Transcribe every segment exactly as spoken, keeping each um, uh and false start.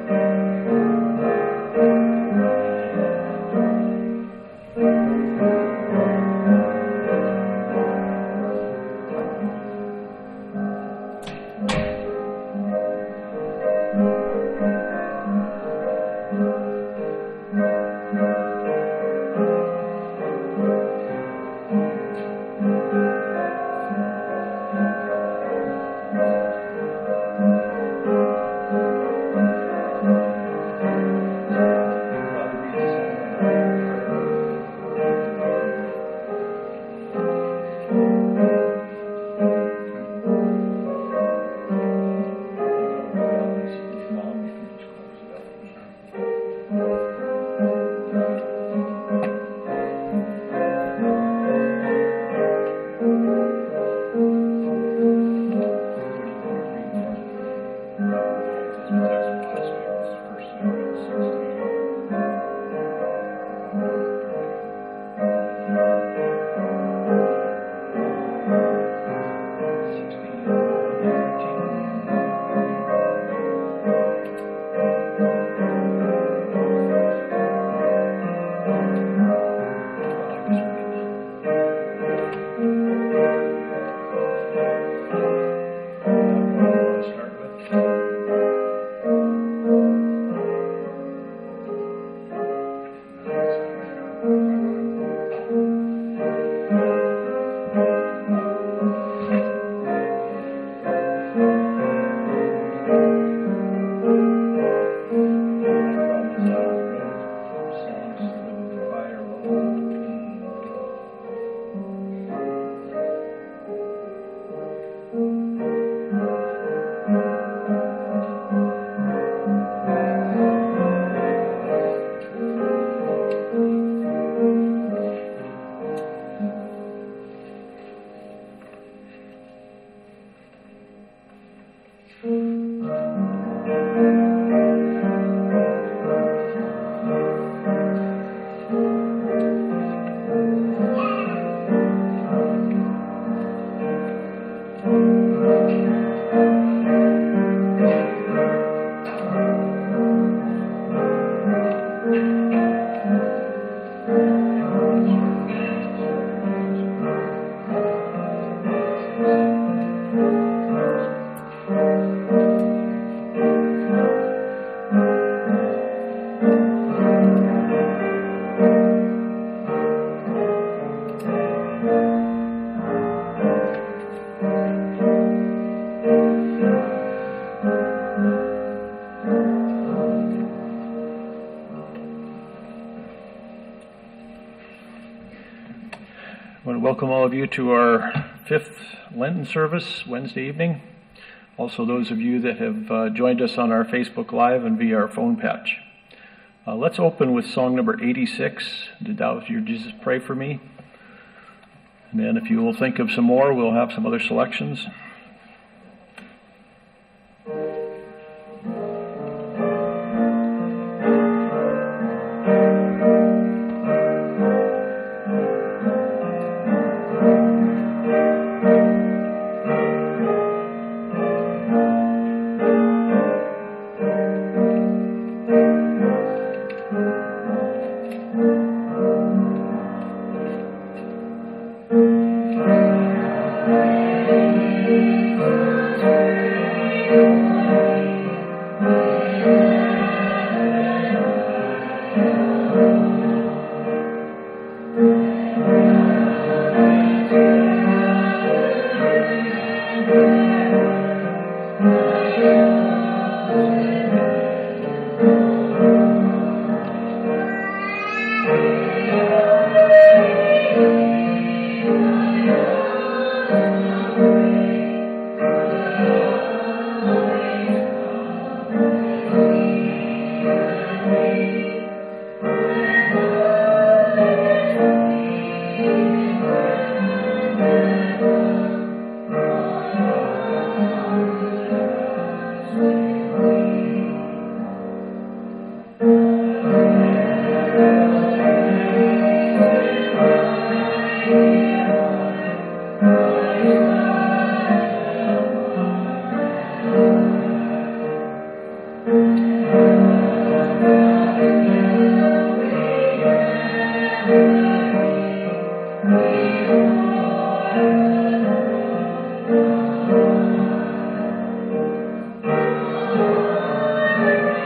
I want to welcome all of you to our fifth Lenten service Wednesday evening. Also those of you that have uh, joined us on our Facebook Live and via our phone patch. Uh, let's open with song number eighty-six, Did Thou, Your Jesus, Pray For Me? And then if you will think of some more, we'll have some other selections. Thank you.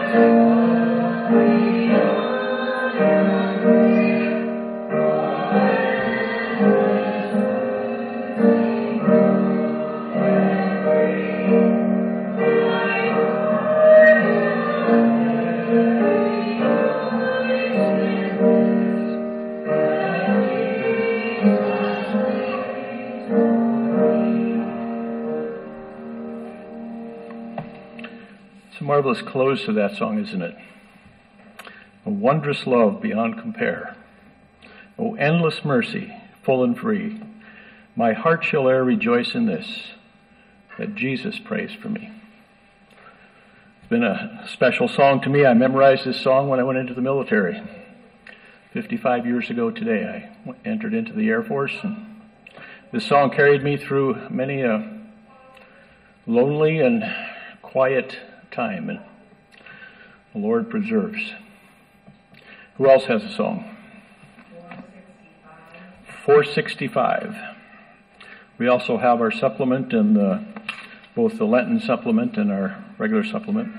Marvelous close to that song, isn't it? A wondrous love beyond compare. O endless mercy, full and free. My heart shall e'er rejoice in this, that Jesus prays for me. It's been a special song to me. I memorized this song when I went into the military. fifty-five years ago today, I entered into the Air Force, and this song carried me through many a lonely and quiet time, and the Lord preserves. Who else has a song? four sixty-five. We also have our supplement, and the, both the Lenten supplement and our regular supplement.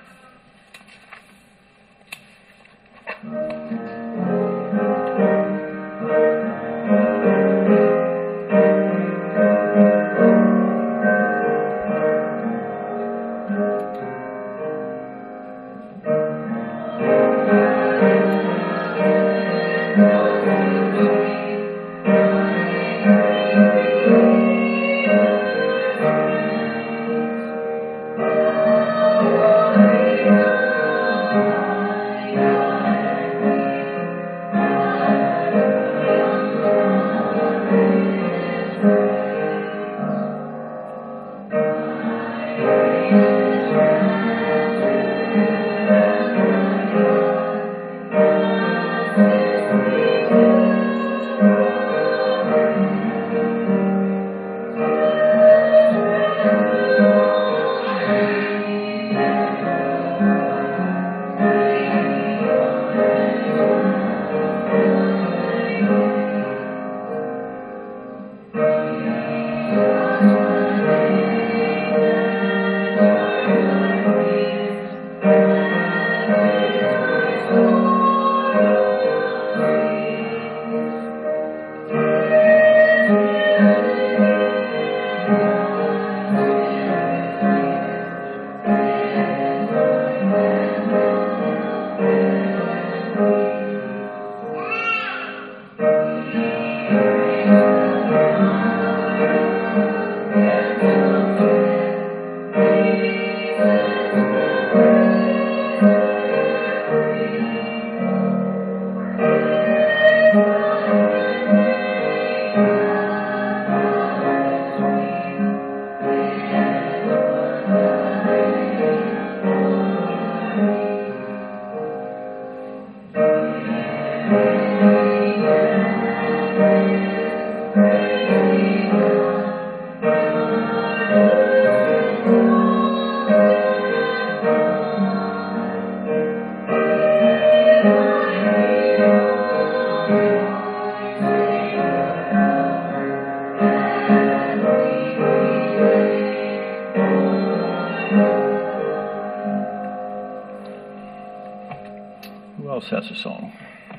That's a song.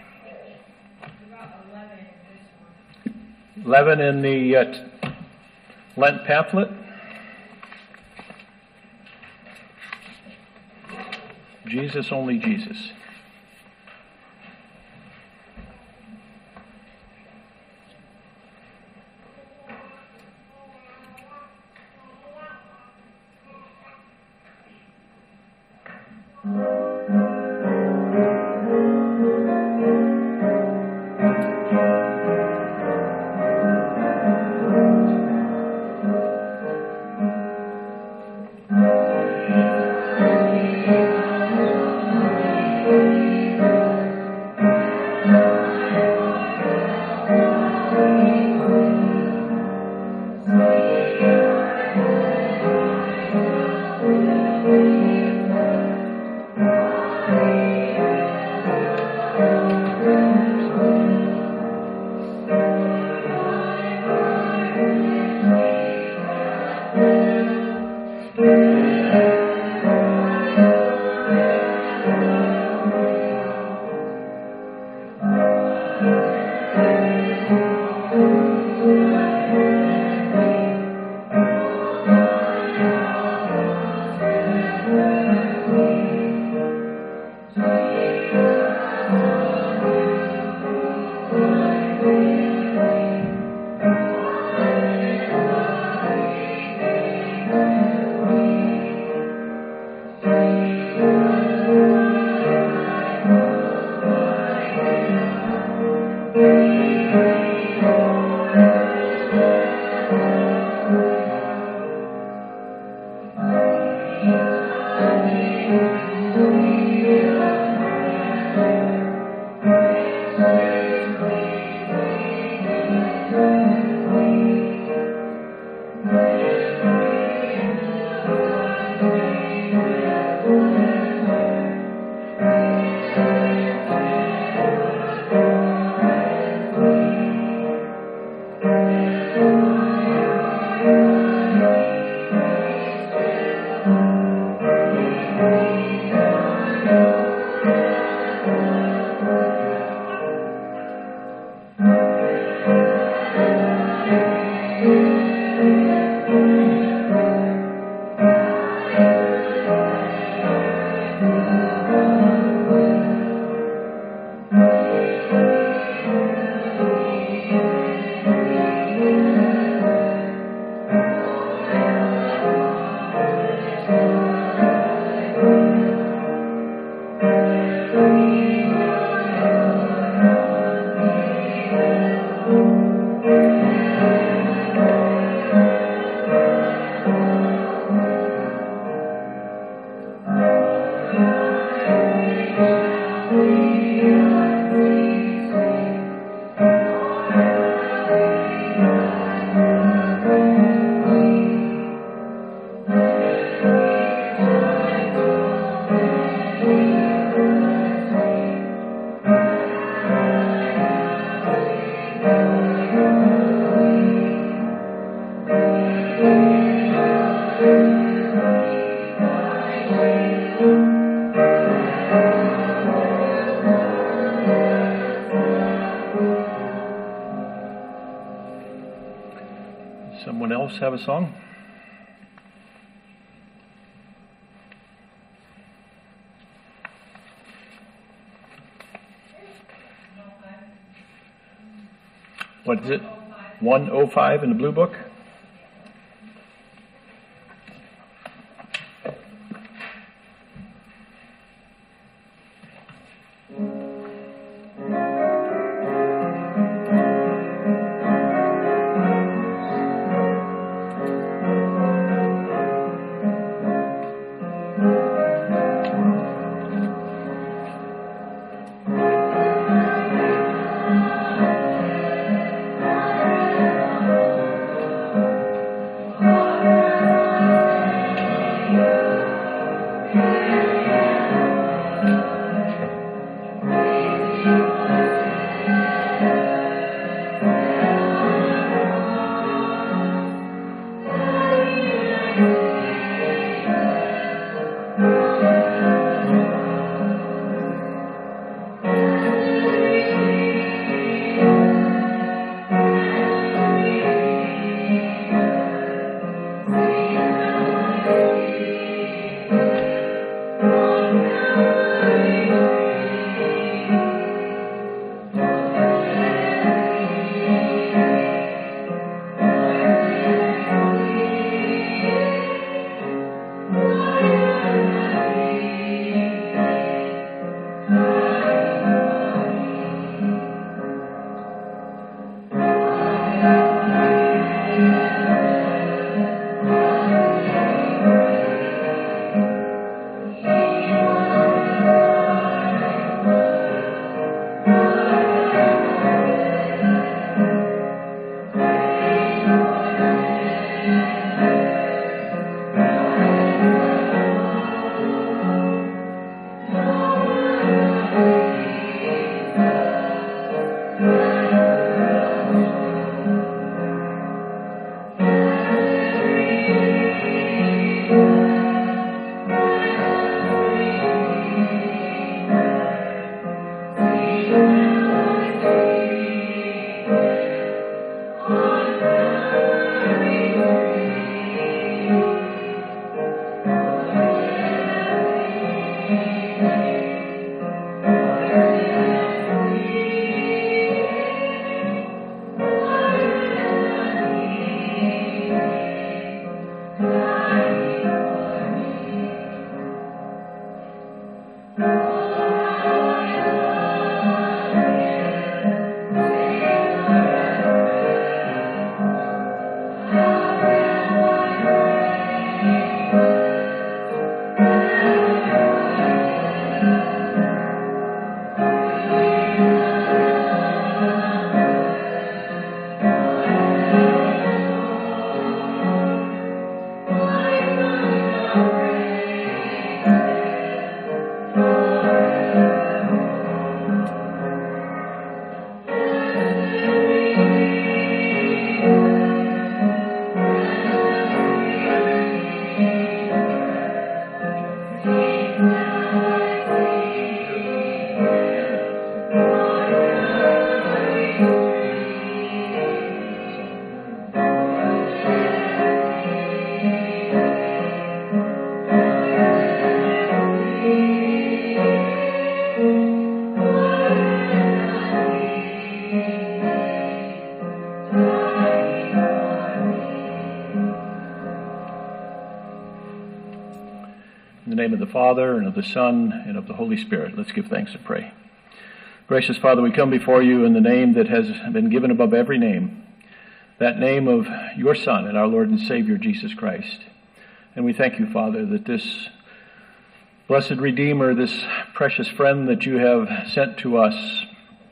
eleven in the uh, Lent pamphlet. Jesus, only Jesus. else have a song? What is it? one oh five in the blue book? name of the Father, and of the Son, and of the Holy Spirit. Let's give thanks and pray. Gracious Father, we come before you in the name that has been given above every name, that name of your Son and our Lord and Savior, Jesus Christ. And we thank you, Father, that this blessed Redeemer, this precious friend that you have sent to us,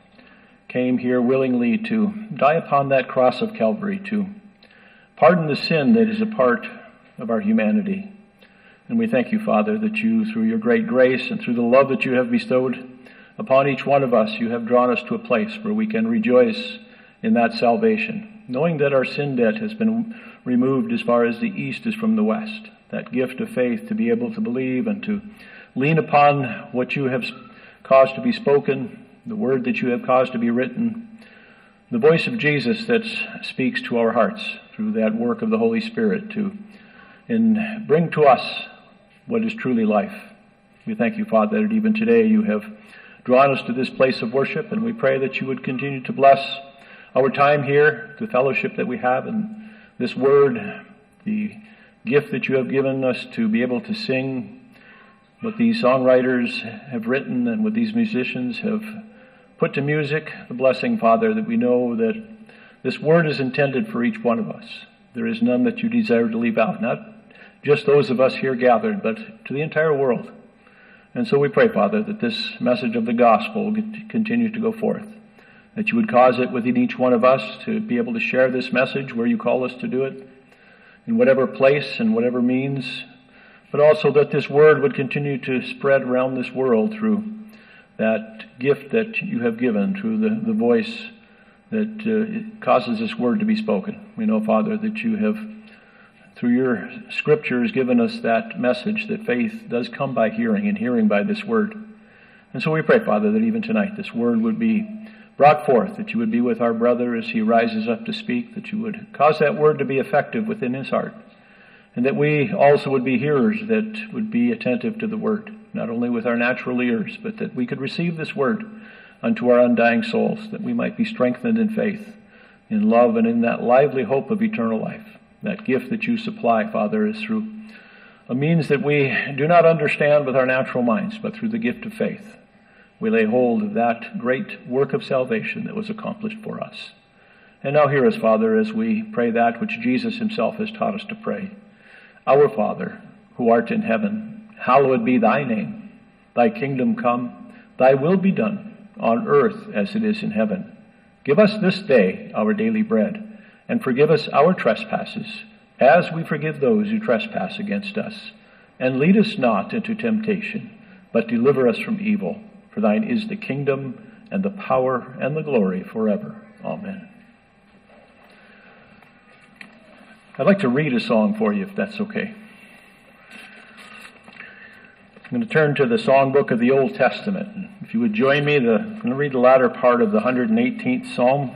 came here willingly to die upon that cross of Calvary, to pardon the sin that is a part of our humanity. And we thank you, Father, that you, through your great grace and through the love that you have bestowed upon each one of us, you have drawn us to a place where we can rejoice in that salvation, knowing that our sin debt has been removed as far as the east is from the west. That gift of faith to be able to believe and to lean upon what you have caused to be spoken, the word that you have caused to be written, the voice of Jesus that speaks to our hearts through that work of the Holy Spirit to and bring to us what is truly life. We thank you, Father, that even today you have drawn us to this place of worship, and we pray that you would continue to bless our time here, the fellowship that we have, and this word, the gift that you have given us to be able to sing what these songwriters have written and what these musicians have put to music. The blessing, Father, that we know that this word is intended for each one of us. There is none that you desire to leave out, not just those of us here gathered, but to the entire world. And so we pray, Father, that this message of the gospel will continue to go forth, that you would cause it within each one of us to be able to share this message where you call us to do it, in whatever place and whatever means, but also that this word would continue to spread around this world through that gift that you have given, through the, the voice that uh, causes this word to be spoken. We know, Father, that you have, through your scriptures, given us that message that faith does come by hearing, and hearing by this word. And so we pray, Father, that even tonight this word would be brought forth, that you would be with our brother as he rises up to speak, that you would cause that word to be effective within his heart, and that we also would be hearers that would be attentive to the word, not only with our natural ears, but that we could receive this word unto our undying souls, that we might be strengthened in faith, in love, and in that lively hope of eternal life. That gift that you supply, Father, is through a means that we do not understand with our natural minds, but through the gift of faith. We lay hold of that great work of salvation that was accomplished for us. And now hear us, Father, as we pray that which Jesus himself has taught us to pray. Our Father, who art in heaven, hallowed be thy name. Thy kingdom come, thy will be done, on earth as it is in heaven. Give us this day our daily bread, and forgive us our trespasses, as we forgive those who trespass against us. And lead us not into temptation, but deliver us from evil. For thine is the kingdom, and the power, and the glory forever. Amen. I'd like to read a song for you, if that's okay. I'm going to turn to the songbook of the Old Testament. If you would join me, the, I'm going to read the latter part of the one hundred eighteenth Psalm.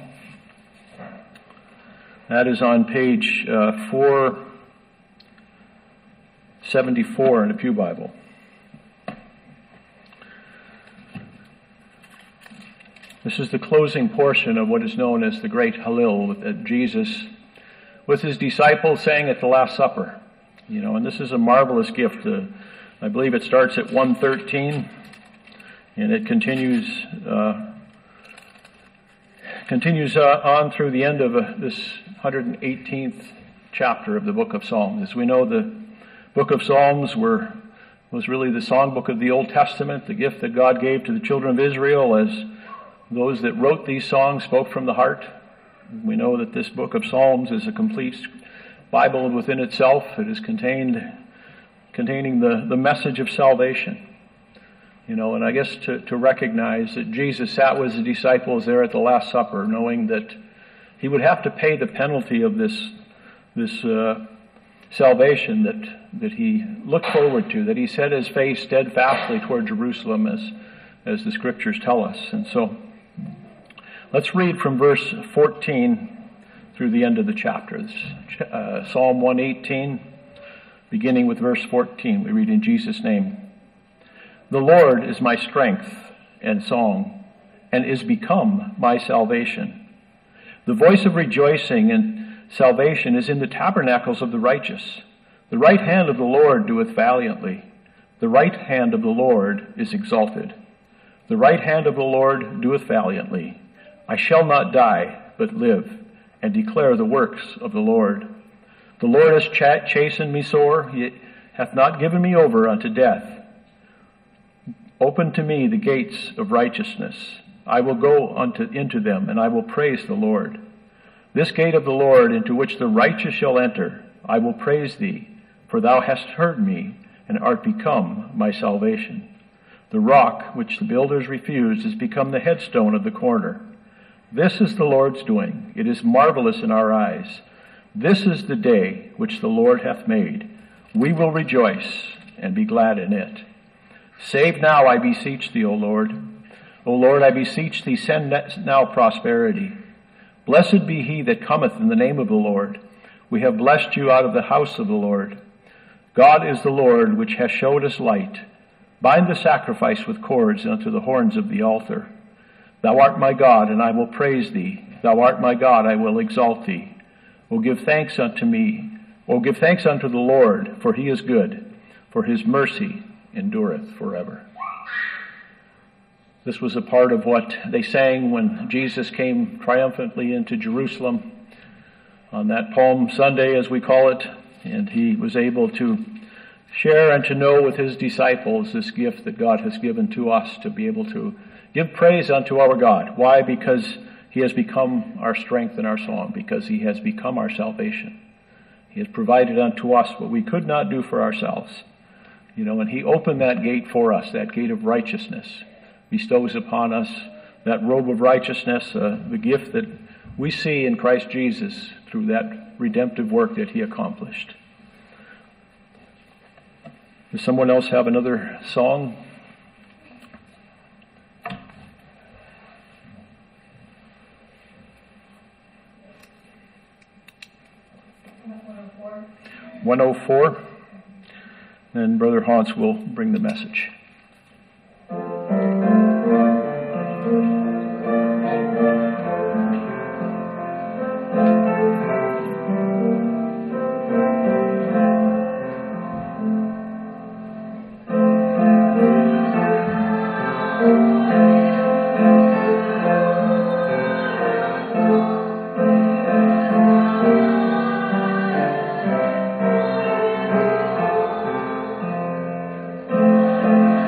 That is on page uh, four seventy-four in the Pew Bible. This is the closing portion of what is known as the Great Hallel that Jesus, with his disciples, sang at the Last Supper. You know, and this is a marvelous gift. Uh, I believe it starts at one thirteen, and it continues uh, continues uh, on through the end of uh, this one hundred eighteenth chapter of the book of Psalms. As we know, the book of Psalms were was really the songbook of the Old Testament, the gift that God gave to the children of Israel as those that wrote these songs spoke from the heart. We know that this book of Psalms is a complete Bible within itself. It is contained, containing the, the message of salvation. You know, and I guess to, to recognize that Jesus sat with his disciples there at the Last Supper, knowing that he would have to pay the penalty of this, this uh, salvation that, that he looked forward to, that he set his face steadfastly toward Jerusalem, as, as the scriptures tell us. And so, let's read from verse fourteen through the end of the chapter. This, uh, Psalm one eighteen, beginning with verse fourteen. We read in Jesus' name. The Lord is my strength and song, and is become my salvation. The voice of rejoicing and salvation is in the tabernacles of the righteous. The right hand of the Lord doeth valiantly. The right hand of the Lord is exalted. The right hand of the Lord doeth valiantly. I shall not die, but live, and declare the works of the Lord. The Lord has ch- chastened me sore, he hath not given me over unto death. Open to me the gates of righteousness. I will go unto, into them, and I will praise the Lord. This gate of the Lord, into which the righteous shall enter, I will praise thee, for thou hast heard me, and art become my salvation. The rock which the builders refused is become the headstone of the corner. This is the Lord's doing. It is marvelous in our eyes. This is the day which the Lord hath made. We will rejoice and be glad in it. Save now, I beseech thee, O Lord. O Lord, I beseech thee, send now prosperity. Blessed be he that cometh in the name of the Lord. We have blessed you out of the house of the Lord. God is the Lord, which has showed us light. Bind the sacrifice with cords unto the horns of the altar. Thou art my God, and I will praise thee. Thou art my God, I will exalt thee. O give thanks unto me. O give thanks unto the Lord, for he is good, for his mercy endureth forever. This was a part of what they sang when Jesus came triumphantly into Jerusalem on that Palm Sunday, as we call it, and he was able to share and to know with his disciples this gift that God has given to us to be able to give praise unto our God. Why? Because he has become our strength and our song, because he has become our salvation. He has provided unto us what we could not do for ourselves. You know, and he opened that gate for us, that gate of righteousness, bestows upon us that robe of righteousness, uh, the gift that we see in Christ Jesus through that redemptive work that he accomplished. Does someone else have another song? one oh four. And Brother Hans will bring the message. Thank you.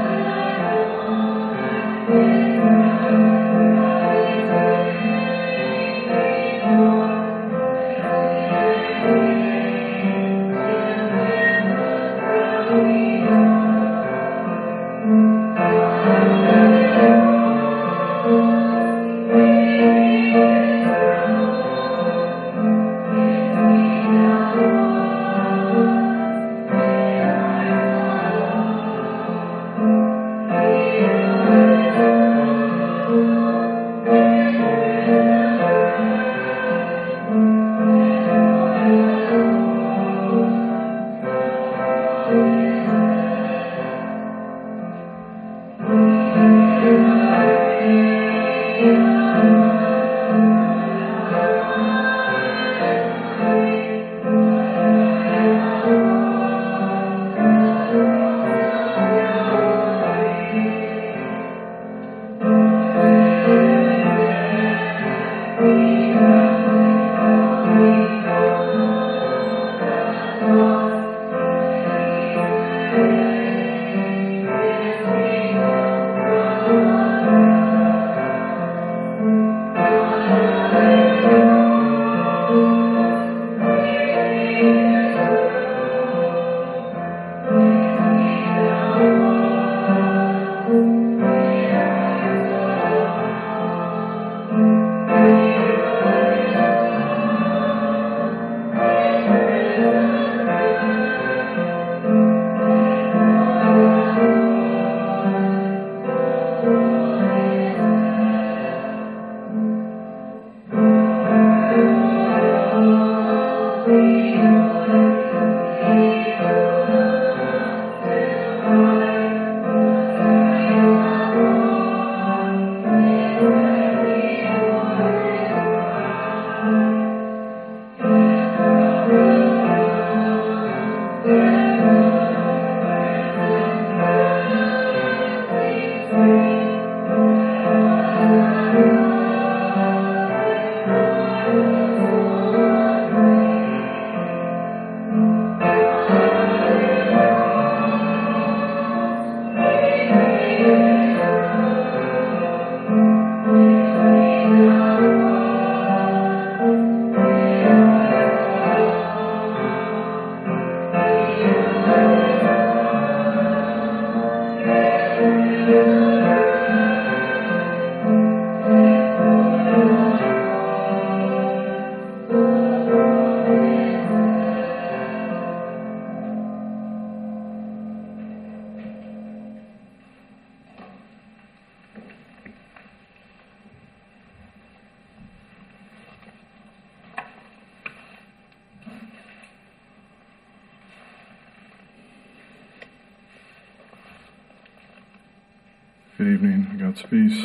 Good evening, God's peace.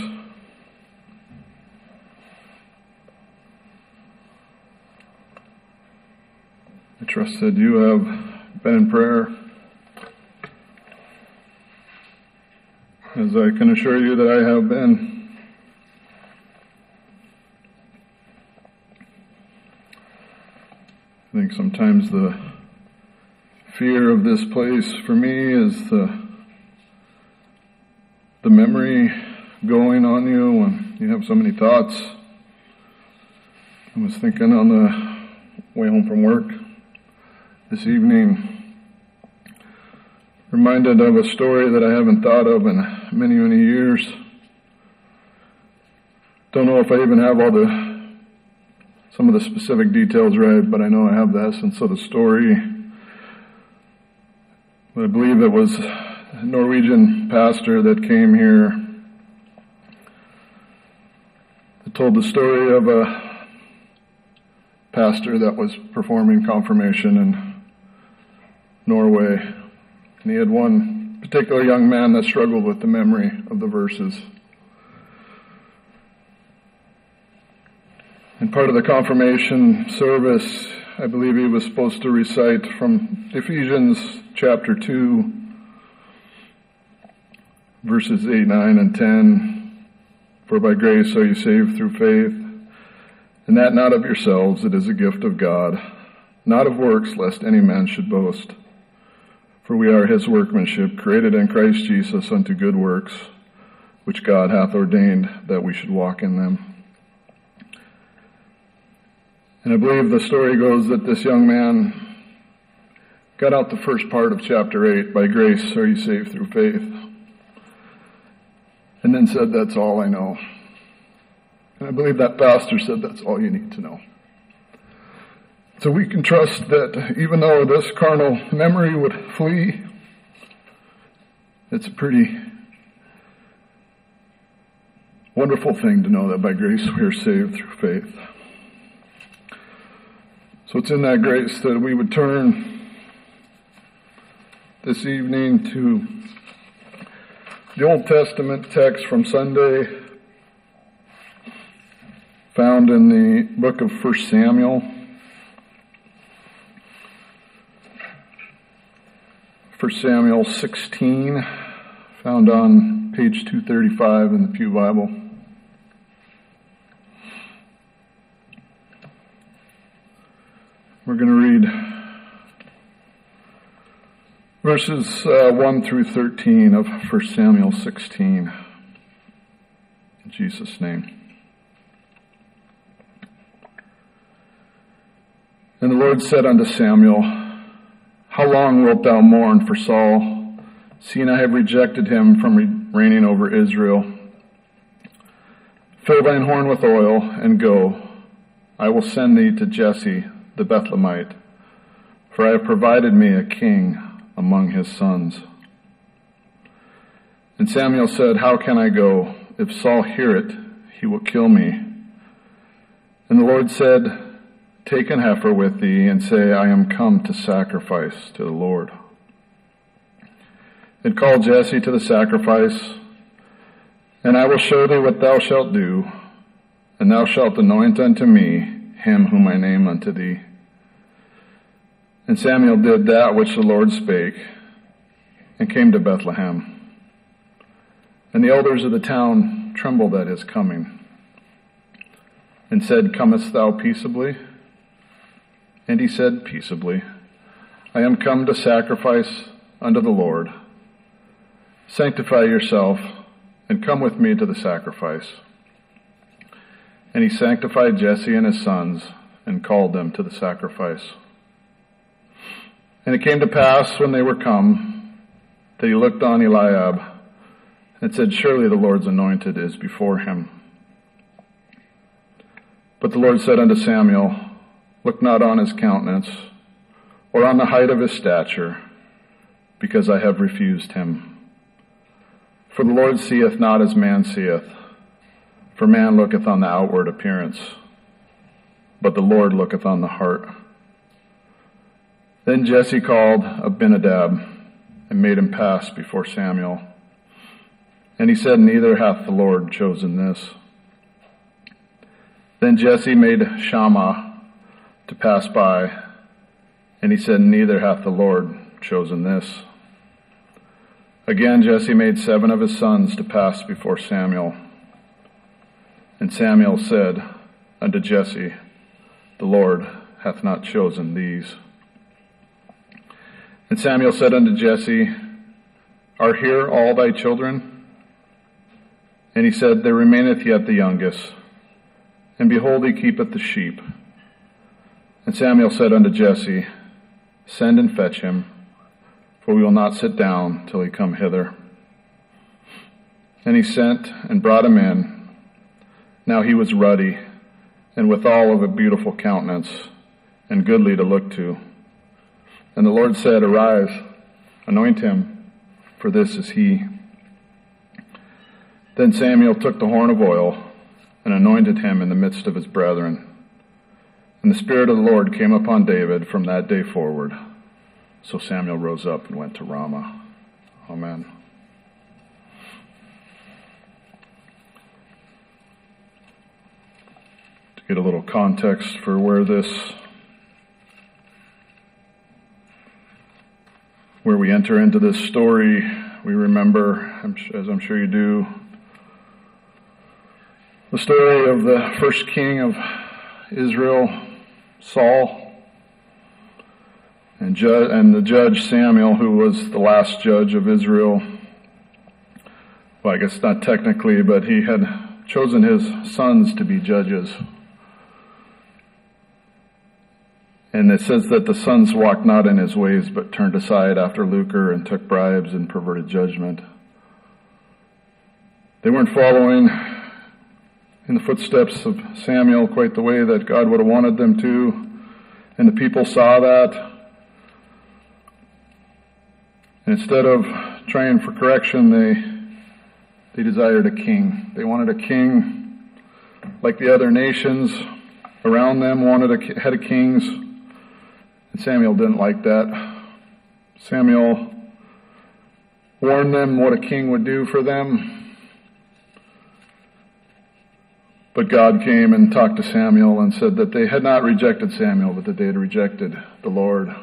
I trust that you have been in prayer, as I can assure you that I have been. I think sometimes the fear of this place for me is the the memory going on you when you have so many thoughts. I was thinking on the way home from work this evening, reminded of a story that I haven't thought of in many, many years. Don't know if I even have all the, some of the specific details right, but I know I have the essence of the story. I believe it was a Norwegian pastor that came here that told the story of a pastor that was performing confirmation in Norway. And he had one particular young man that struggled with the memory of the verses. And part of the confirmation service, I believe he was supposed to recite from Ephesians chapter two, verses eight, nine, and ten. For by grace are you saved through faith, and that not of yourselves, it is a gift of God, not of works, lest any man should boast. For we are his workmanship, created in Christ Jesus unto good works, which God hath ordained that we should walk in them. And I believe the story goes that this young man got out the first part of chapter eight, by grace are you saved through faith, and then said, that's all I know. And I believe that pastor said, that's all you need to know. So we can trust that even though this carnal memory would flee, it's a pretty wonderful thing to know that by grace we are saved through faith. So it's in that grace that we would turn this evening to the Old Testament text from Sunday, found in the book of First Samuel. First Samuel sixteen, found on page two thirty-five in the Pew Bible. We're going to read verses uh, one through thirteen of First Samuel sixteen. In Jesus' name. And the Lord said unto Samuel, how long wilt thou mourn for Saul, seeing I have rejected him from reigning over Israel? Fill thine horn with oil, and go. I will send thee to Jesse the Bethlehemite, for I have provided me a king among his sons. And Samuel said, how can I go? If Saul hear it, he will kill me. And the Lord said, take an heifer with thee, and say, I am come to sacrifice to the Lord. And call Jesse to the sacrifice, and I will show thee what thou shalt do, and thou shalt anoint unto me him whom I name unto thee. And Samuel did that which the Lord spake, and came to Bethlehem. And the elders of the town trembled at his coming, and said, comest thou peaceably? And he said, peaceably. I am come to sacrifice unto the Lord. Sanctify yourself, and come with me to the sacrifice. And he sanctified Jesse and his sons, and called them to the sacrifice. And it came to pass, when they were come, that he looked on Eliab, and said, surely the Lord's anointed is before him. But the Lord said unto Samuel, look not on his countenance, or on the height of his stature, because I have refused him. For the Lord seeth not as man seeth, for man looketh on the outward appearance, but the Lord looketh on the heart. Then Jesse called Abinadab, and made him pass before Samuel. And he said, neither hath the Lord chosen this. Then Jesse made Shammah to pass by, and he said, neither hath the Lord chosen this. Again Jesse made seven of his sons to pass before Samuel. And Samuel said unto Jesse, the Lord hath not chosen these. And Samuel said unto Jesse, are here all thy children? And he said, there remaineth yet the youngest, and behold, he keepeth the sheep. And Samuel said unto Jesse, send and fetch him, for we will not sit down till he come hither. And he sent and brought him in. Now he was ruddy, and withal of a beautiful countenance, and goodly to look to. And the Lord said, arise, anoint him, for this is he. Then Samuel took the horn of oil, and anointed him in the midst of his brethren. And the Spirit of the Lord came upon David from that day forward. So Samuel rose up and went to Ramah. Amen. To get a little context for where this, where we enter into this story, we remember, as I'm sure you do, the story of the first king of Israel, Saul, and, ju- and the judge Samuel, who was the last judge of Israel. Well, I guess not technically, but he had chosen his sons to be judges. And it says that the sons walked not in his ways, but turned aside after lucre and took bribes and perverted judgment. They weren't following in the footsteps of Samuel quite the way that God would have wanted them to. And the people saw that. And instead of trying for correction, they they desired a king. They wanted a king like the other nations around them wanted a head of kings. And Samuel didn't like that. Samuel warned them what a king would do for them. But God came and talked to Samuel and said that they had not rejected Samuel, but that they had rejected the Lord.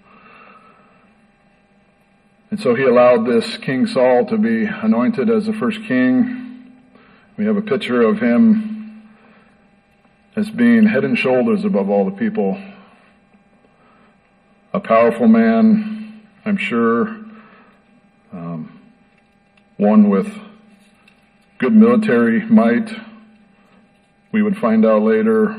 And so he allowed this King Saul to be anointed as the first king. We have a picture of him as being head and shoulders above all the people. A powerful man, I'm sure, um, one with good military might. We would find out later.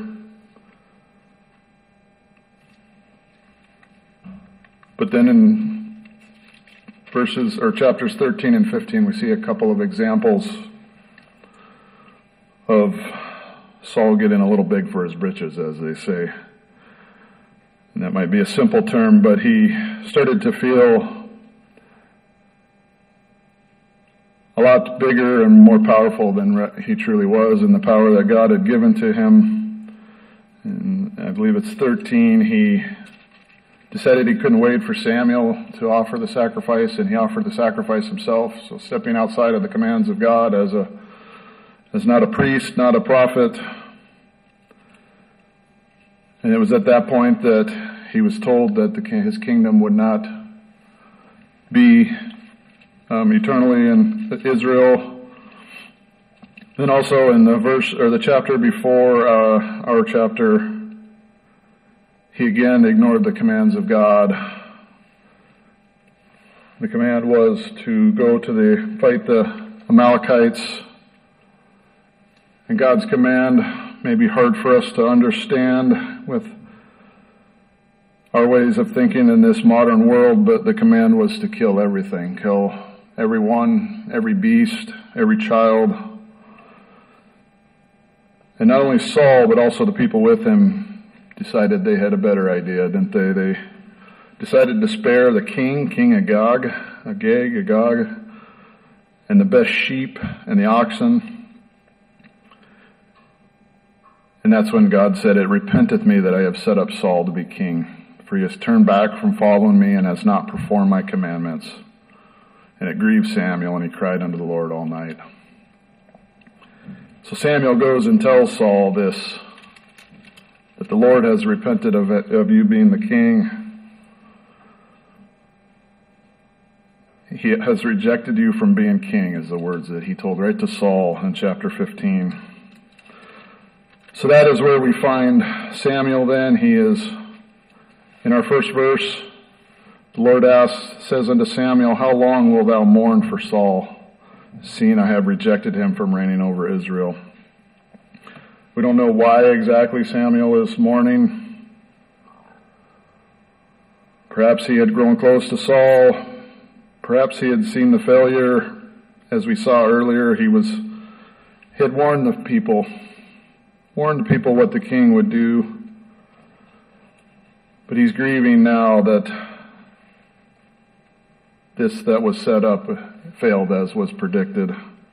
But then in verses or chapters thirteen and fifteen, we see a couple of examples of Saul getting a little big for his britches, as they say. And that might be a simple term, but he started to feel a lot bigger and more powerful than he truly was, and the power that God had given to him. And I believe it's thirteen, he decided he couldn't wait for Samuel to offer the sacrifice, and he offered the sacrifice himself. So stepping outside of the commands of God as a as not a priest, not a prophet. And it was at that point that he was told that the, his kingdom would not be um, eternally in Israel. Then also in the verse or the chapter before uh, our chapter, he again ignored the commands of God. The command was to go to the fight the Amalekites. And God's command may be hard for us to understand with our ways of thinking in this modern world, but the command was to kill everything, kill everyone, every beast, every child. And not only Saul, but also the people with him decided they had a better idea, didn't they? They decided to spare the king, King Agag, Agag, Agag, and the best sheep and the oxen. And that's when God said, "It repenteth me that I have set up Saul to be king, for he has turned back from following me and has not performed my commandments." And it grieved Samuel, and he cried unto the Lord all night. So Samuel goes and tells Saul this, that the Lord has repented of, it, of you being the king. He has rejected you from being king, is the words that he told right to Saul in chapter fifteen. So that is where we find Samuel then. He is, in our first verse, the Lord asks, says unto Samuel, how long wilt thou mourn for Saul, seeing I have rejected him from reigning over Israel? We don't know why exactly Samuel is mourning. Perhaps he had grown close to Saul. Perhaps he had seen the failure. As we saw earlier, he was, he had warned the people, warned the people what the king would do. But he's grieving now that this that was set up failed as was predicted.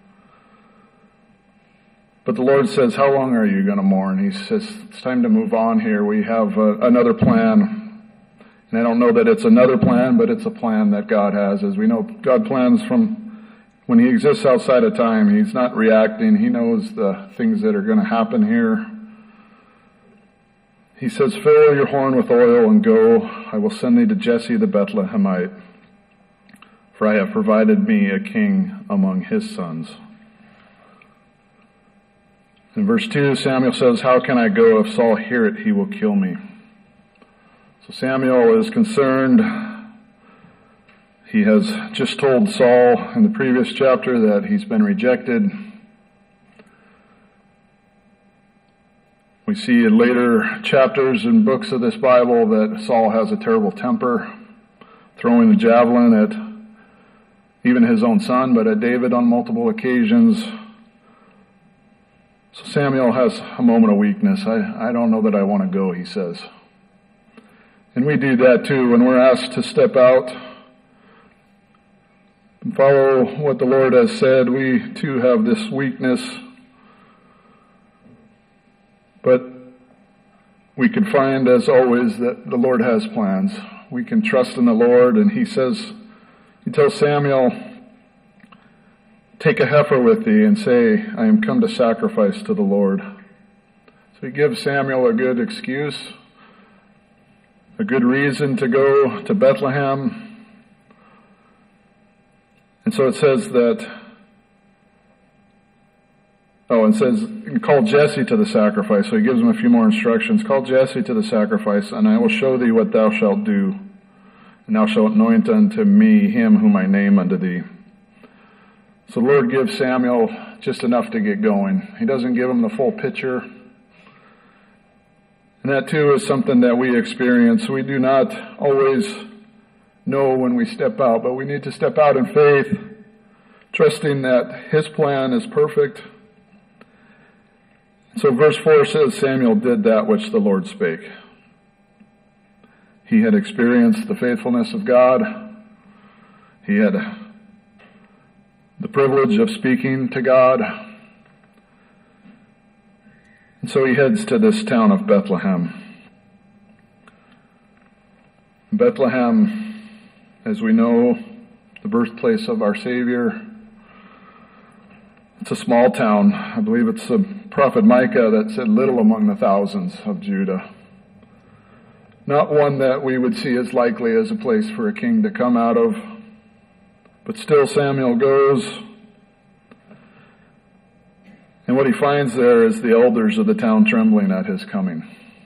But the Lord says, how long are you going to mourn? He says, it's time to move on here. We have uh, another plan. And I don't know that it's another plan, but it's a plan that God has. As we know, God plans from when he exists outside of time. He's not reacting. He knows the things that are going to happen here. He says, fill your horn with oil and go. I will send thee to Jesse the Bethlehemite. For I have provided me a king among his sons. In verse two, Samuel says, how can I go? If Saul hear it, he will kill me. So Samuel is concerned. He has just told Saul in the previous chapter that he's been rejected. We see in later chapters and books of this Bible that Saul has a terrible temper, throwing the javelin at even his own son, but at David on multiple occasions. So Samuel has a moment of weakness. I, I don't know that I want to go, he says. And we do that too when we're asked to step out and follow what the Lord has said. We too have this weakness. But we can find, as always, that the Lord has plans. We can trust in the Lord, and he says, he tells Samuel, take a heifer with thee and say, I am come to sacrifice to the Lord. So he gives Samuel a good excuse, a good reason to go to Bethlehem. And so it says that, oh, and says, call Jesse to the sacrifice. So he gives him a few more instructions. Call Jesse to the sacrifice, and I will show thee what thou shalt do. And thou shalt anoint unto me him whom I name unto thee. So the Lord gives Samuel just enough to get going. He doesn't give him the full picture. And that too is something that we experience. We do not always know when we step out, but we need to step out in faith, trusting that his plan is perfect. So verse four says, Samuel did that which the Lord spake. He had experienced the faithfulness of God. He had the privilege of speaking to God. And so he heads to this town of Bethlehem. Bethlehem, as we know, the birthplace of our Savior. It's a small town. I believe it's the prophet Micah that said little among the thousands of Judah. Not one that we would see as likely as a place for a king to come out of. But still Samuel goes. And what he finds there is the elders of the town trembling at his coming.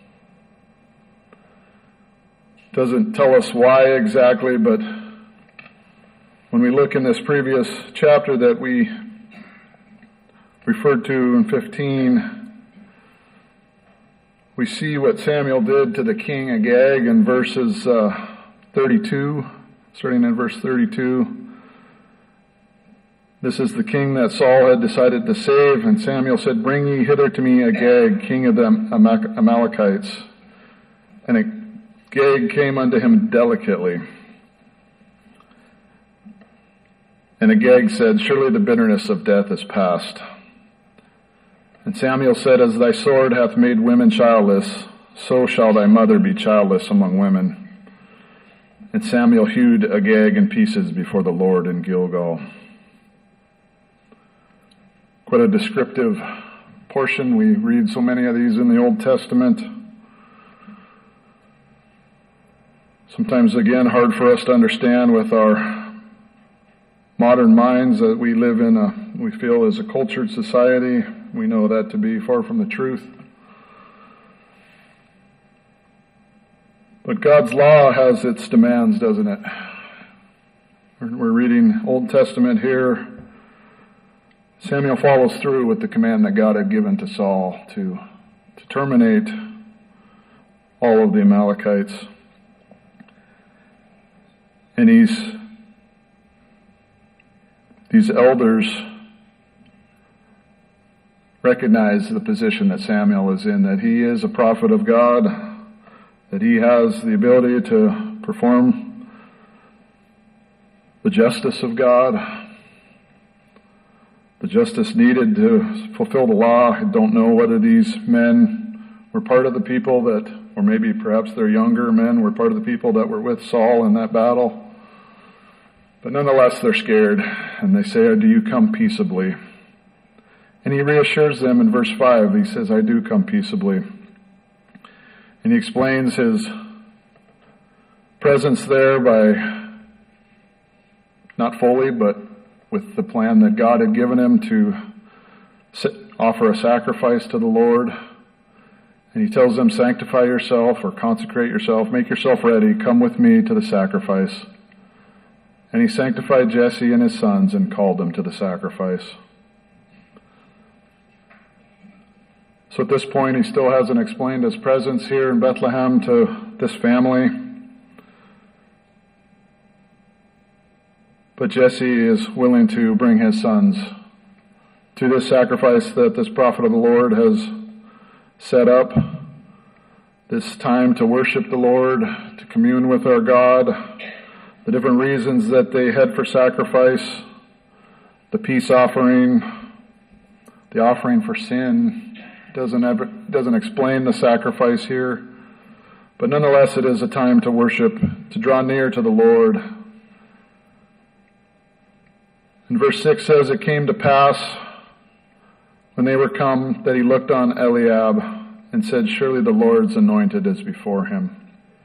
Doesn't tell us why exactly, but when we look in this previous chapter that we referred to in fifteen, we see what Samuel did to the king Agag in verses uh, thirty-two, starting in verse thirty-two. This is the king that Saul had decided to save, and Samuel said, bring ye hither to me Agag, king of the Amalekites. And Agag came unto him delicately. And Agag said, surely the bitterness of death is past. And Samuel said, as thy sword hath made women childless, so shall thy mother be childless among women. And Samuel hewed Agag in pieces before the Lord in Gilgal. Quite a descriptive portion. We read so many of these in the Old Testament. Sometimes, again, hard for us to understand with our modern minds that we live in a, we feel as a cultured society. We know that to be far from the truth. But God's law has its demands, doesn't it? We're reading Old Testament here. Samuel follows through with the command that God had given to Saul to, to terminate all of the Amalekites. And he's, these elders recognize the position that Samuel is in, that he is a prophet of God, that he has the ability to perform the justice of God, the justice needed to fulfill the law. I don't know whether these men were part of the people that, or maybe perhaps their younger men were part of the people that were with Saul in that battle. But nonetheless, they're scared, and they say, do you come peaceably? And he reassures them in verse five. He says, I do come peaceably. And he explains his presence there by, not fully, but with the plan that God had given him to offer a sacrifice to the Lord. And he tells them, sanctify yourself or consecrate yourself, make yourself ready, come with me to the sacrifice. And he sanctified Jesse and his sons and called them to the sacrifice. So at this point, he still hasn't explained his presence here in Bethlehem to this family. But Jesse is willing to bring his sons to this sacrifice that this prophet of the Lord has set up. This time to worship the Lord, to commune with our God. The different reasons that they had for sacrifice, the peace offering, the offering for sin, doesn't ever, doesn't explain the sacrifice here. But nonetheless, it is a time to worship, to draw near to the Lord. And verse six says, it came to pass when they were come that he looked on Eliab and said, surely the Lord's anointed is before him.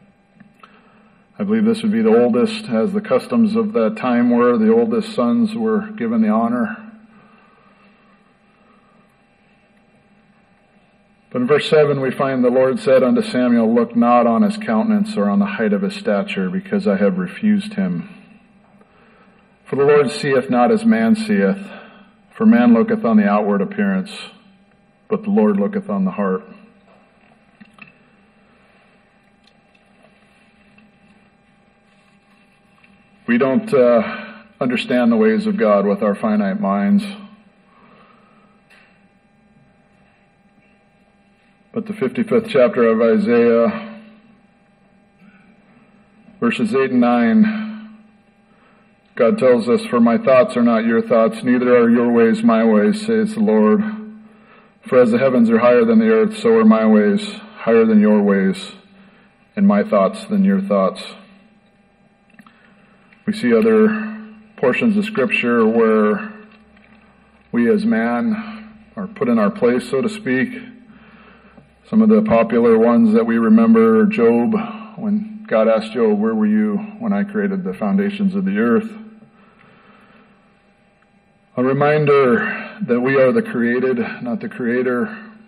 I believe this would be the oldest, as the customs of that time were. The oldest sons were given the honor. But in verse seven we find the Lord said unto Samuel, look not on his countenance or on the height of his stature, because I have refused him. For the Lord seeth not as man seeth, for man looketh on the outward appearance, but the Lord looketh on the heart. We don't uh, understand the ways of God with our finite minds. But the fifty-fifth chapter of Isaiah, verses eight and nine, God tells us, for my thoughts are not your thoughts, neither are your ways my ways, says the Lord. For as the heavens are higher than the earth, so are my ways higher than your ways, and my thoughts than your thoughts. We see other portions of Scripture where we as man are put in our place, so to speak. Some of the popular ones that we remember, Job, when God asked Job, where were you when I created the foundations of the earth? A reminder that we are the created, not the creator.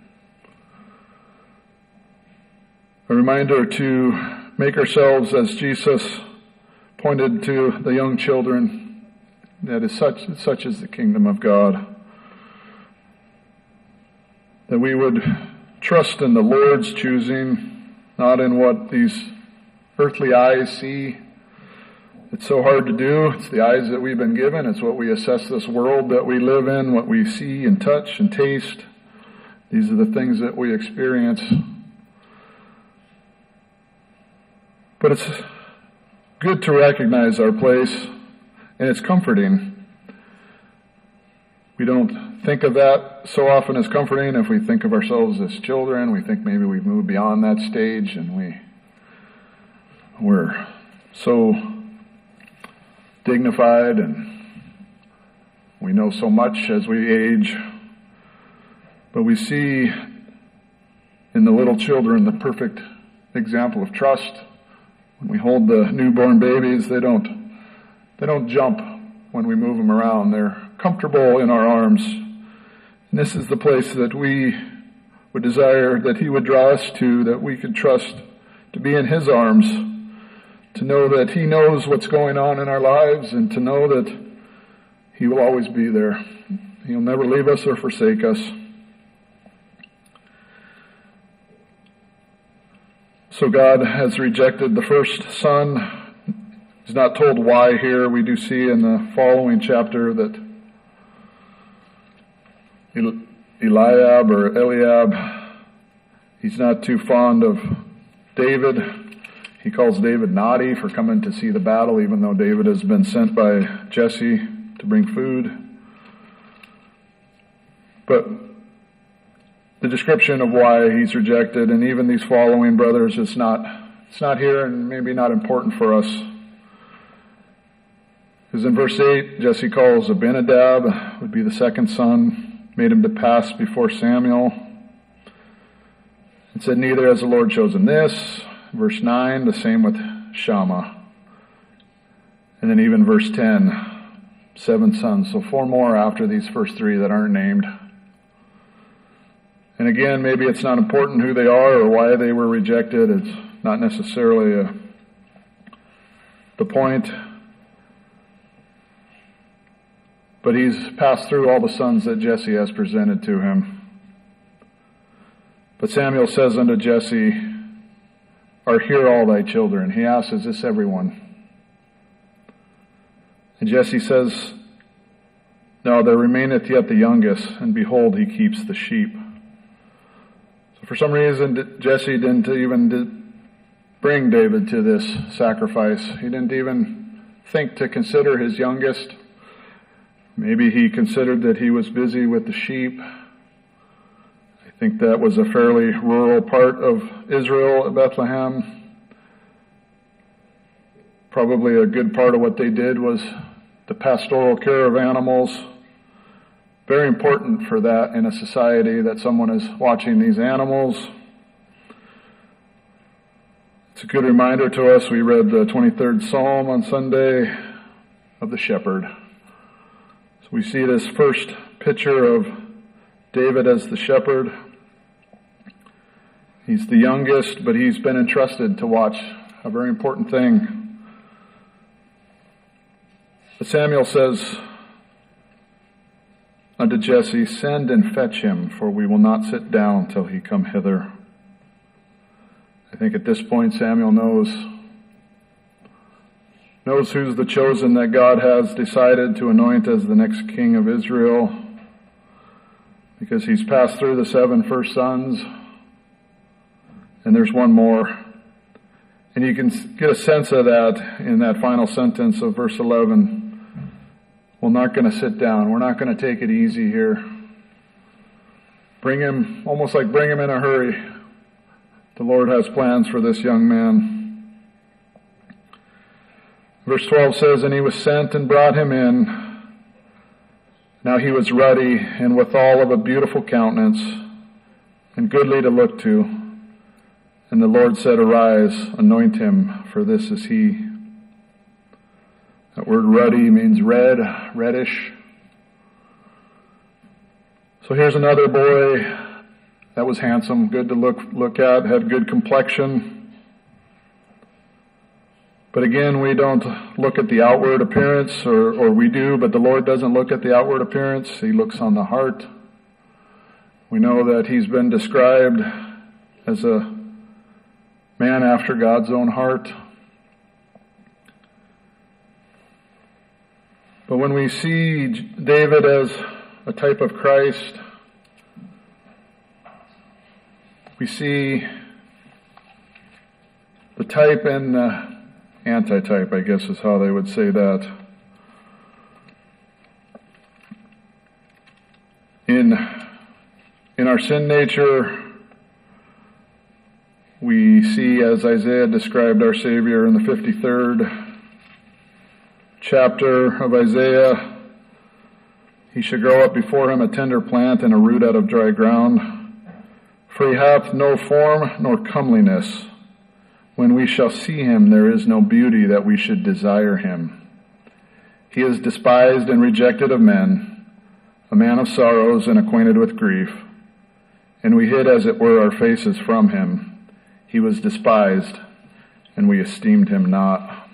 A reminder to make ourselves, as Jesus pointed to the young children, that is such, such is the kingdom of God. That we would trust in the Lord's choosing, not in what these earthly eyes see. It's so hard to do. It's the eyes that we've been given. It's what we assess this world that we live in, what we see and touch and taste. These are the things that we experience. But it's good to recognize our place, and it's comforting. We don't think of that so often as comforting. If we think of ourselves as children, we think maybe we've moved beyond that stage and we, we're so dignified, and we know so much as we age, but we see in the little children the perfect example of trust. When we hold the newborn babies, they don't they don't jump when we move them around. They're comfortable in our arms. And this is the place that we would desire that He would draw us to, that we could trust to be in His arms, to know that He knows what's going on in our lives, and to know that He will always be there. He'll never leave us or forsake us. So God has rejected the first son. He's not told why here. We do see in the following chapter that Eliab or Eliab, he's not too fond of David. He calls David naughty for coming to see the battle, even though David has been sent by Jesse to bring food. But the description of why he's rejected, and even these following brothers, is not, it's not here, and maybe not important for us. Because in verse eight, Jesse calls Abinadab, would be the second son, made him to pass before Samuel. It said, neither has the Lord chosen this. Verse nine, the same with Shammah. And then even verse ten, seven sons. So four more after these first three that aren't named. And again, maybe it's not important who they are or why they were rejected. It's not necessarily a, the point. But he's passed through all the sons that Jesse has presented to him. But Samuel says unto Jesse, are here all thy children? He asks, is this everyone? And Jesse says, no, there remaineth yet the youngest, and behold, he keeps the sheep. So for some reason, Jesse didn't even bring David to this sacrifice. He didn't even think to consider his youngest. Maybe he considered that he was busy with the sheep. I think that was a fairly rural part of Israel at Bethlehem. Probably a good part of what they did was the pastoral care of animals. Very important for that in a society, that someone is watching these animals. It's a good reminder to us. We read the twenty-third Psalm on Sunday of the shepherd. So we see this first picture of David as the shepherd. He's the youngest, but he's been entrusted to watch a very important thing. But Samuel says unto Jesse, send and fetch him, for we will not sit down till he come hither. I think at this point Samuel knows knows who's the chosen that God has decided to anoint as the next king of Israel, because he's passed through the seven first sons, and there's one more. And you can get a sense of that in that final sentence of verse eleven. We're not going to sit down. We're not going to take it easy here. Bring him, almost like bring him in a hurry. The Lord has plans for this young man. Verse twelve says, and he was sent and brought him in. Now he was ruddy and withal of a beautiful countenance, and goodly to look to. And the Lord said, arise, anoint him, for this is he. That word ruddy means red, reddish. So here's another boy that was handsome, good to look look at, had good complexion. But again, we don't look at the outward appearance, or, or we do, but the Lord doesn't look at the outward appearance. He looks on the heart. We know that he's been described as a man after God's own heart. But when we see David as a type of Christ, we see the type and the antitype, I guess is how they would say that. In, in our sin nature, We see, as Isaiah described our Savior in the fifty-third chapter of Isaiah, he should grow up before him a tender plant and a root out of dry ground. For he hath no form nor comeliness. When we shall see him, there is no beauty that we should desire him. He is despised and rejected of men, a man of sorrows and acquainted with grief. And we hid, as it were, our faces from him. He was despised, and we esteemed him not.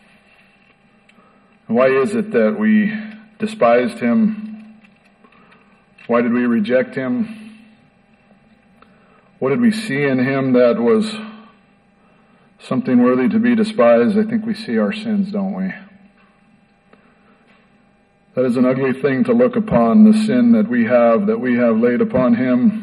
And why is it that we despised him? Why did we reject him? What did we see in him that was something worthy to be despised? I think we see our sins, don't we? That is an ugly thing to look upon, the sin that we have, that we have laid upon him.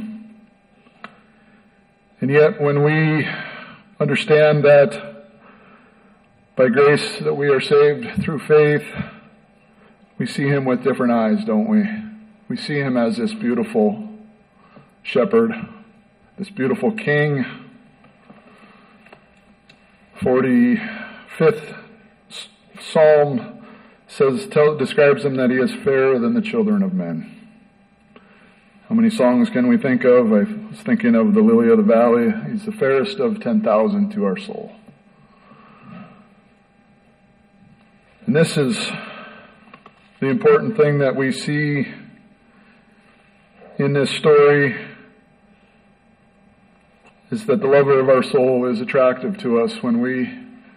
And yet when we understand that by grace that we are saved through faith, we see him with different eyes, don't we? We see him as this beautiful shepherd, this beautiful king. forty-fifth Psalm says, tell, describes him that he is fairer than the children of men. How many songs can we think of? I was thinking of the lily of the valley. He's the fairest of ten thousand to our soul. And this is the important thing that we see in this story, is that the lover of our soul is attractive to us when we,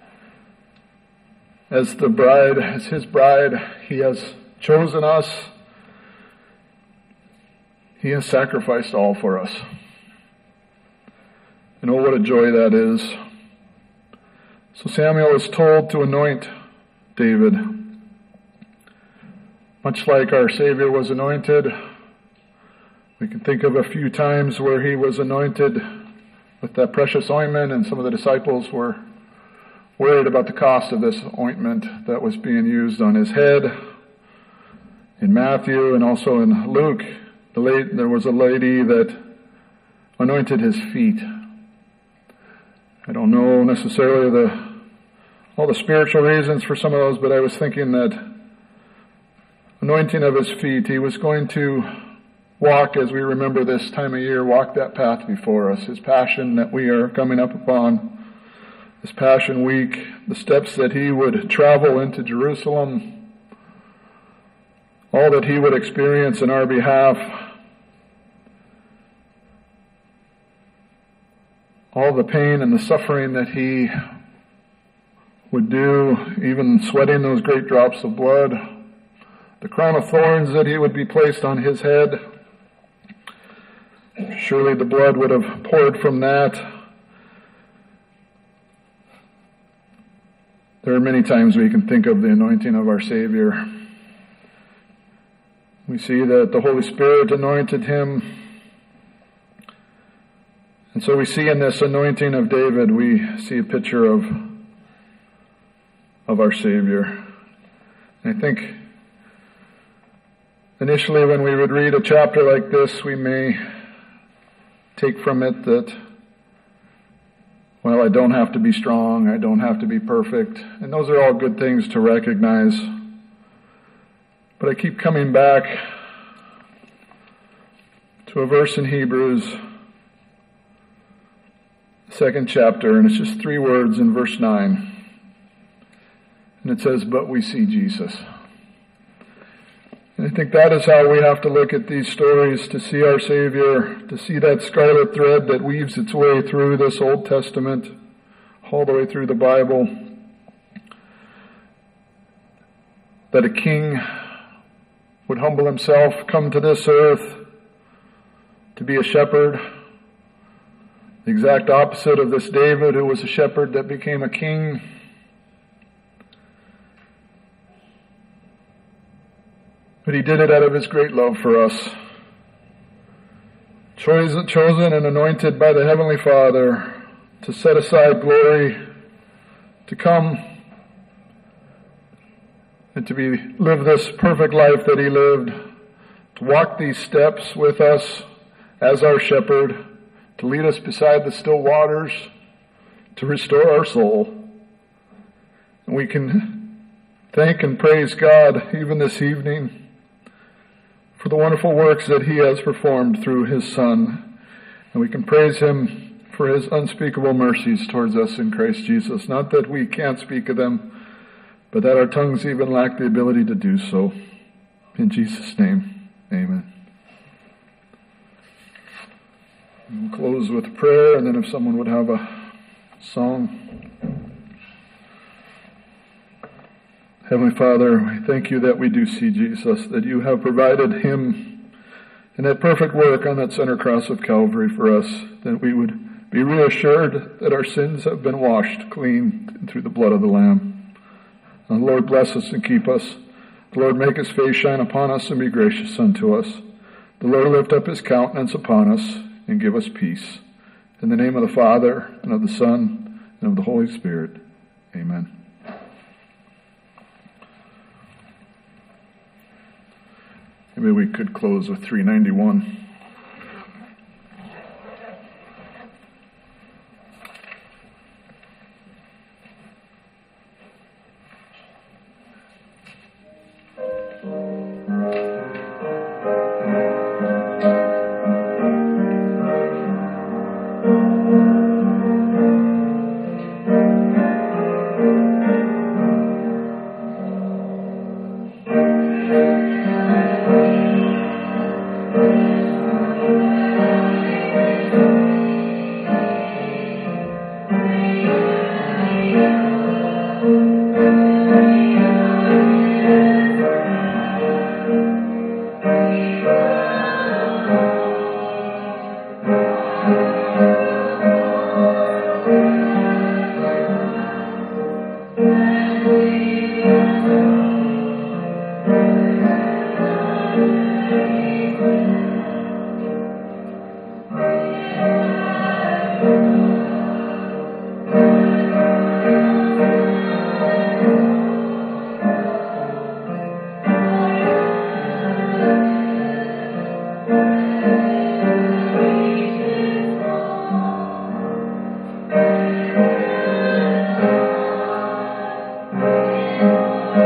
as the bride, as his bride, he has chosen us. He has sacrificed all for us. And oh, what a joy that is. So Samuel is told to anoint David. Much like our Savior was anointed, we can think of a few times where he was anointed with that precious ointment, and some of the disciples were worried about the cost of this ointment that was being used on his head. In Matthew and also in Luke, The late, there was a lady that anointed his feet. I don't know necessarily the all the spiritual reasons for some of those, but I was thinking that anointing of his feet, he was going to walk, as we remember this time of year, walk that path before us, his passion that we are coming up upon, this Passion Week, the steps that he would travel into Jerusalem, all that he would experience in our behalf, all the pain and the suffering that he would do, even sweating those great drops of blood, the crown of thorns that he would be placed on his head. Surely the blood would have poured from that. There are many times we can think of the anointing of our Savior. We see that the Holy Spirit anointed him. And so we see in this anointing of David, we see a picture of, of our Savior. And I think initially when we would read a chapter like this, we may take from it that, well, I don't have to be strong, I don't have to be perfect. And those are all good things to recognize. But I keep coming back to a verse in Hebrews, second chapter, and it's just three words in verse nine. And it says, but we see Jesus. And I think that is how we have to look at these stories, to see our Savior, to see that scarlet thread that weaves its way through this Old Testament, all the way through the Bible. That a king would humble himself, come to this earth to be a shepherd. The exact opposite of this David, who was a shepherd that became a king. But he did it out of his great love for us. Chosen, chosen and anointed by the Heavenly Father to set aside glory, to come and to be live this perfect life that he lived, to walk these steps with us as our shepherd, to lead us beside the still waters, to restore our soul. And we can thank and praise God even this evening for the wonderful works that he has performed through his Son. And we can praise him for his unspeakable mercies towards us in Christ Jesus. Not that we can't speak of them, but that our tongues even lack the ability to do so. In Jesus' name, amen. We'll close with prayer, and then if someone would have a song. Heavenly Father, we thank you that we do see Jesus, that you have provided him in that perfect work on that center cross of Calvary for us, that we would be reassured that our sins have been washed clean through the blood of the Lamb. And Lord, bless us and keep us. The Lord, make his face shine upon us and be gracious unto us. The Lord, lift up his countenance upon us and give us peace. In the name of the Father, and of the Son, and of the Holy Spirit. Amen. Maybe we could close with three ninety-one.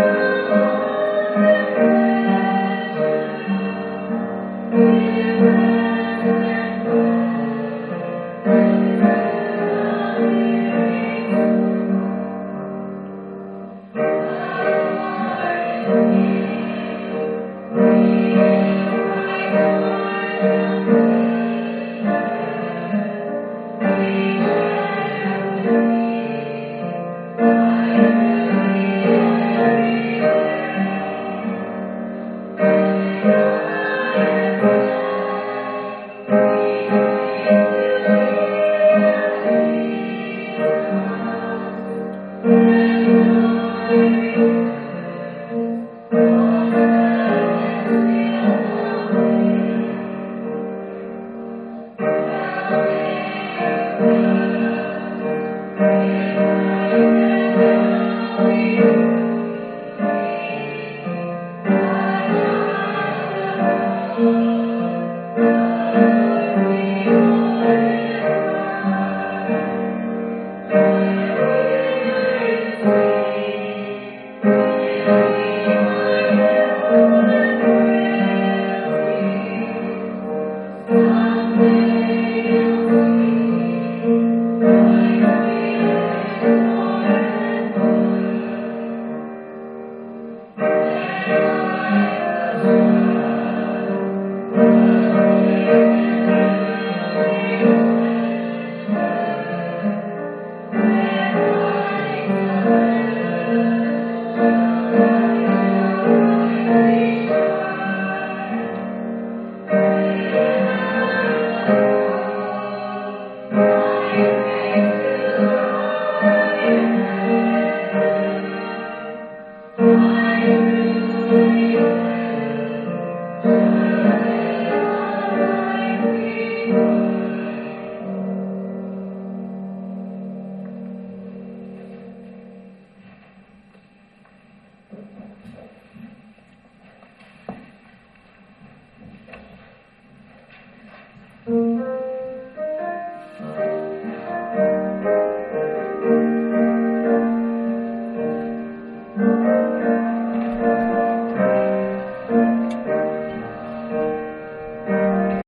Thank you.